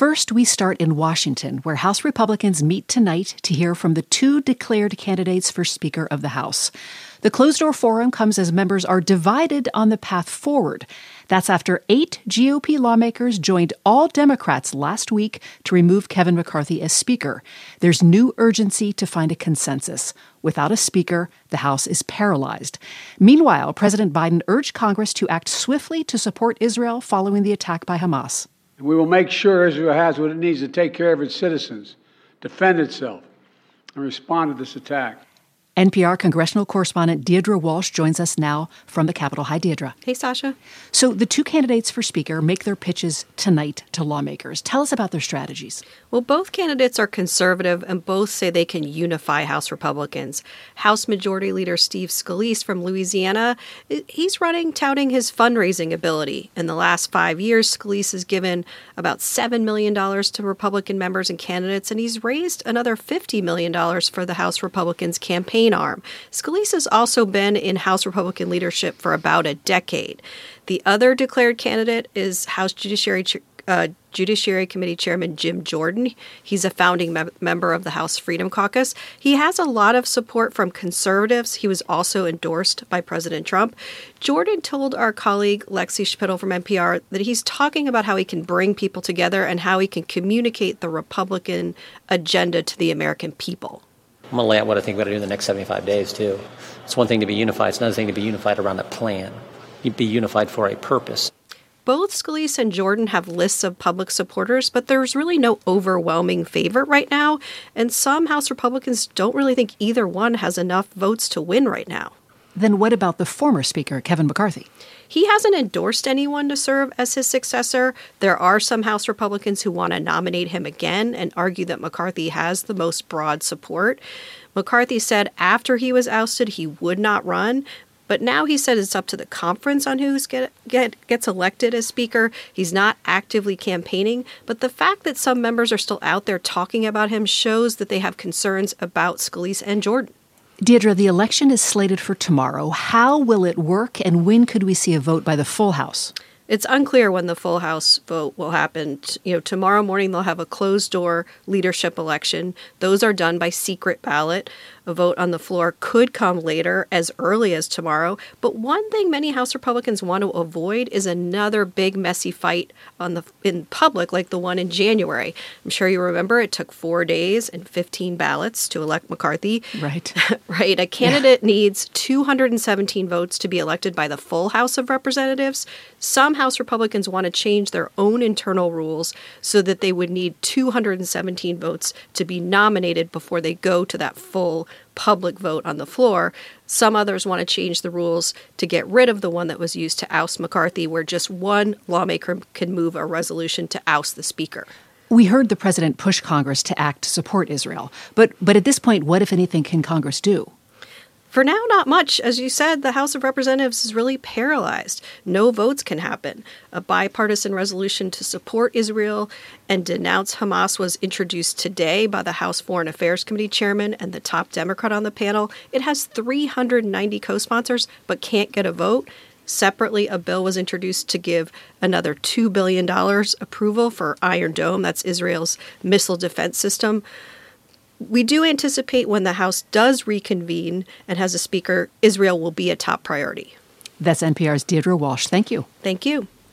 First, we start in Washington, where House Republicans meet tonight to hear from the two declared candidates for Speaker of the House. The closed-door forum comes as members are divided on the path forward. That's after 8 GOP lawmakers joined all Democrats last week to remove Kevin McCarthy as Speaker. There's new urgency to find a consensus. Without a Speaker, the House is paralyzed. Meanwhile, President Biden urged Congress to act swiftly to support Israel following the attack by Hamas. We will make sure Israel has what it needs to take care of its citizens, defend itself, and respond to this attack. NPR congressional correspondent Deirdre Walsh joins us now from the Capitol. Hi, Deirdre. Hey, Sasha. So the two candidates for Speaker make their pitches tonight to lawmakers. Tell us about their strategies. Well, both candidates are conservative and both say they can unify House Republicans. House Majority Leader Steve Scalise from Louisiana, he's running touting his fundraising ability. In the last 5 years, Scalise has given about $7 million to Republican members and candidates, and he's raised another $50 million for the House Republicans' campaign arm. Scalise has also been in House Republican leadership for about a decade. The other declared candidate is House Judiciary Committee Chairman Jim Jordan. He's a founding member of the House Freedom Caucus. He has a lot of support from conservatives. He was also endorsed by President Trump. Jordan told our colleague Lexi Schapitl from NPR that he's talking about how he can bring people together and how he can communicate the Republican agenda to the American people. I'm going to lay out what I think we're going to do in the next 75 days, too. It's one thing to be unified. It's another thing to be unified around a plan. You'd be unified for a purpose. Both Scalise and Jordan have lists of public supporters, but there's really no overwhelming favorite right now, and some House Republicans don't really think either one has enough votes to win right now. Then what about the former Speaker, Kevin McCarthy? He hasn't endorsed anyone to serve as his successor. There are some House Republicans who want to nominate him again and argue that McCarthy has the most broad support. McCarthy said after he was ousted he would not run, but now he said it's up to the conference on who gets elected as Speaker. He's not actively campaigning, but the fact that some members are still out there talking about him shows that they have concerns about Scalise and Jordan. Deirdre, the election is slated for tomorrow. How will it work, and when could we see a vote by the full House? It's unclear when the full House vote will happen. Tomorrow morning they'll have a closed-door leadership election. Those are done by secret ballot. A vote on the floor could come later, as early as tomorrow. But one thing many House Republicans want to avoid is another big, messy fight in public like the one in January. I'm sure you remember it took 4 days and 15 ballots to elect McCarthy. Right. Right. A candidate needs 217 votes to be elected by the full House of Representatives. Some House Republicans want to change their own internal rules so that they would need 217 votes to be nominated before they go to that full public vote on the floor. Some others want to change the rules to get rid of the one that was used to oust McCarthy, where just one lawmaker can move a resolution to oust the Speaker. We heard the president push Congress to act to support Israel. But at this point, what, if anything, can Congress do? For now, not much. As you said, the House of Representatives is really paralyzed. No votes can happen. A bipartisan resolution to support Israel and denounce Hamas was introduced today by the House Foreign Affairs Committee chairman and the top Democrat on the panel. It has 390 co-sponsors, but can't get a vote. Separately, a bill was introduced to give another $2 billion approval for Iron Dome. That's Israel's missile defense system. We do anticipate when the House does reconvene and has a speaker, Israel will be a top priority. That's NPR's Deirdre Walsh. Thank you. Thank you.